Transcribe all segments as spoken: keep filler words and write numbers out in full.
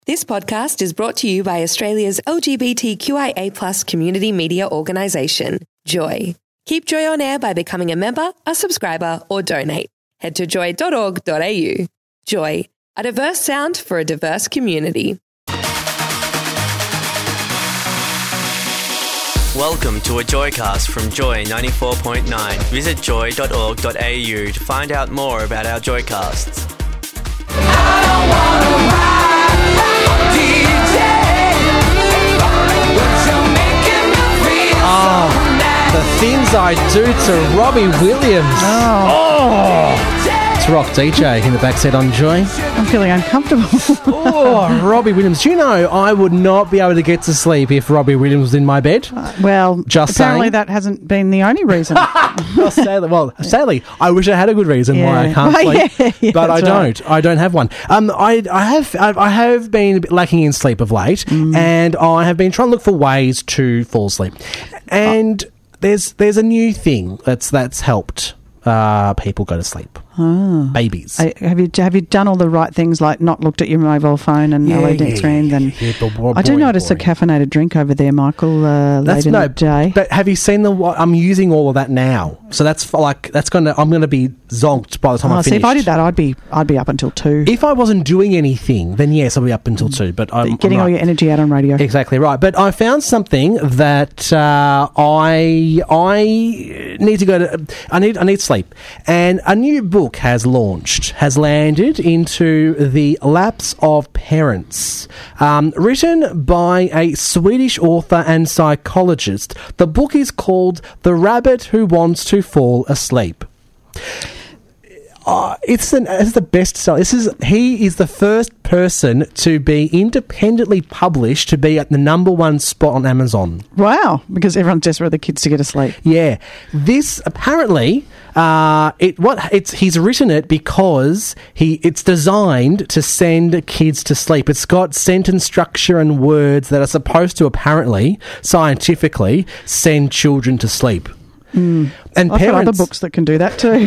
This podcast is brought to you by Australia's L G B T Q I A plus community media organisation, Joy. Keep Joy on air by becoming a member, a subscriber or donate. Head to joy dot org dot a u. Joy, a diverse sound for a diverse community. Welcome to a Joycast from Joy ninety-four point nine. Visit joy dot org dot a u to find out more about our Joycasts. I don't wanna ride, D J, but you're making me feel Oh, so nice. the things I do to Robbie Williams. Oh. It's Rock D J in the backseat on Joy. I'm feeling uncomfortable. Oh, Robbie Williams. Do you know I would not be able to get to sleep if Robbie Williams was in my bed? Uh, well, Just apparently saying. that hasn't been the only reason. well, sadly, well, sadly, I wish I had a good reason why I Yeah. can't sleep, Yeah, yeah, but I that's right. don't. I don't have one. Um, I, I have, I I have been a bit lacking in sleep of late, Mm. and I have been trying to look for ways to fall asleep. And there's there's a new thing that's that's helped uh, people go to sleep. Babies. Uh, have you have you done all the right things, like not looked at your mobile phone and L E D screen? Then yeah, but boy, I do boy, notice boy. a caffeinated drink over there, Michael. Uh, That's late in no, the day. but have you seen the? what- I'm using all of that now, so that's for like that's gonna. I'm gonna be zonked by the time Oh, I see, finish. if I did that, I'd be I'd be up until two, If I wasn't doing anything, then yes, I'll be up until two. But I'm getting I'm all right. your energy out on radio. Exactly right. But I found something that uh, I I need to go to. I need I need sleep, and a new book has launched, has landed into the laps of parents. Um, written by a Swedish author and psychologist. The book is called "The Rabbit Who Wants to Fall Asleep." Uh, it's, an, it's the best seller. This is he is the first person to be independently published to be at the number one spot on Amazon. Wow, because everyone's desperate for the kids to get asleep. Yeah, this apparently uh, it what it's he's written it because he it's designed to send kids to sleep. It's got sentence structure and words that are supposed to apparently scientifically send children to sleep. And I've got parents, other books that can do that too.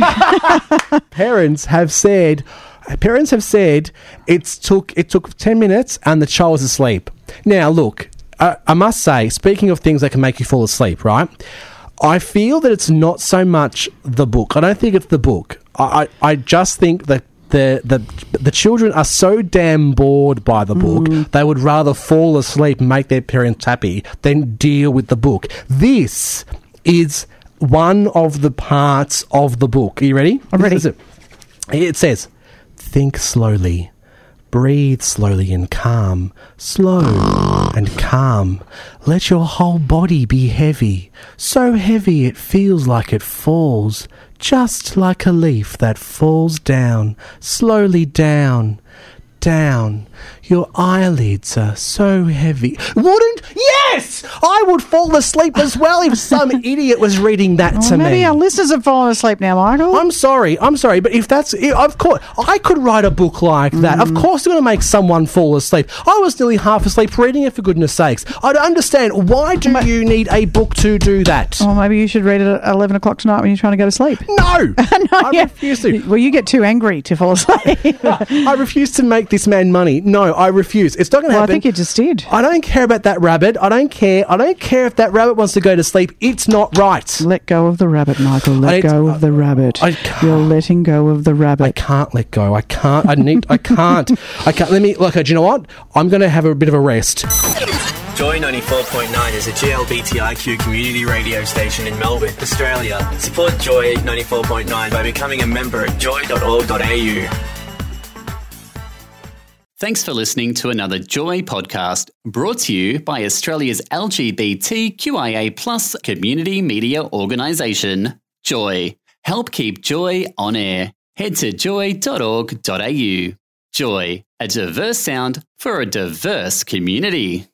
parents have said parents have said it's took it took ten minutes and the child was asleep. Now look, I, I must say, speaking of things that can make you fall asleep, right? I feel that it's not so much the book. I don't think it's the book. I, I, I just think that the, the the children are so damn bored by the book, they would rather fall asleep and make their parents happy than deal with the book. This is one of the parts of the book. Are you ready? I'm ready. This is it. It says, think slowly, breathe slowly and calm, slow and calm. Let your whole body be heavy, so heavy it feels like it falls, just like a leaf that falls down, slowly down, down. Your eyelids are so heavy. Wouldn't? Yes! I would fall asleep as well if some idiot was reading that Well, to maybe me. our listeners have fallen asleep now, Michael. I'm sorry, I'm sorry, but if that's, of course, I could write a book like that. Of course, it's going to make someone fall asleep. I was nearly half asleep reading it, for goodness sakes. I don't understand. Why do you need a book to do that? Well, maybe you should read it at eleven o'clock tonight when you're trying to go to sleep. No! I Yeah. refuse to. Well, you get too angry to fall asleep. I refuse to make this man money. No, I refuse. It's not going to Well, I happen. think you just did. I don't care about that rabbit. I don't care. I don't care if that rabbit wants to go to sleep. It's not right. Let go of the rabbit, Michael. Let I- go of the rabbit. I can't. You're letting go of the I rabbit. can't let go. I can't. I need. I can't. I can't. Let me. Look. Do you know what? I'm going to have a bit of a rest. Joy ninety-four point nine is a G L B T I Q community radio station in Melbourne, Australia. Support Joy ninety-four point nine by becoming a member at joy dot org dot a u. Thanks for listening to another Joy podcast brought to you by Australia's L G B T Q I A plus community media organisation, Joy. Help keep Joy on air. Head to joy dot org dot a u. Joy, a diverse sound for a diverse community.